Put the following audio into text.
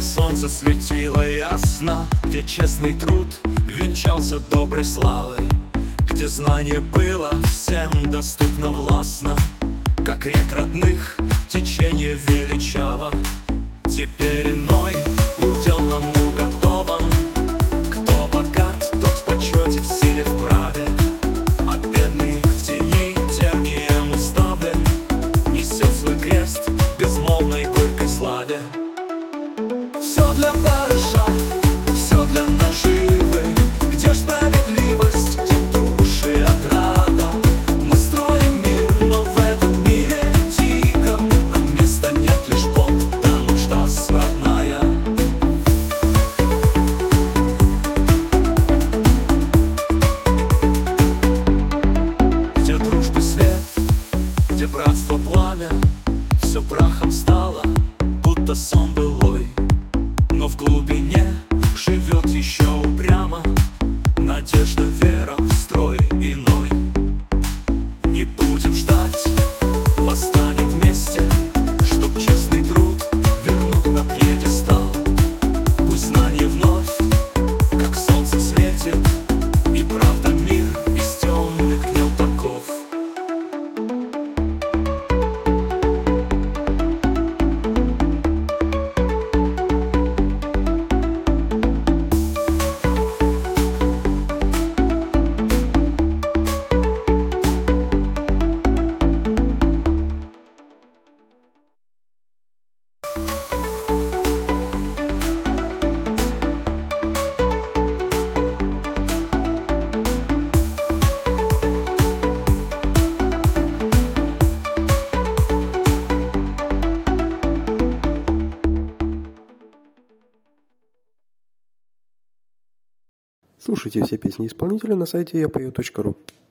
солнце светило ясно, где честный труд венчался доброй славой, где знание было всем доступно властно, как рек родных течение величаво. Теперь иной удел нам уготован. Кто богат, тот в почете, в силе, в праве, а бедный в тени тернием уставлен, несет свой крест в безмолвной горькой славе. Все для барыша, все для наживы, где ж справедливость, где души отрада. Мы строим мир, но в этом мире диком, а места нет лишь Бог, да нужда сводная. Где дружбы свет, где братство пламя, все прахом стало, будто сон былой. Но в глубине живет еще упрямо надежда, вера в строй иной. Не будем ждать, восстанем вместе, чтоб честный труд вернуть на пьедестал. Пусть знание вновь, как солнце, светит, и правда мир из темных дней таков. Слушайте все песни исполнителя на сайте yapою.ru.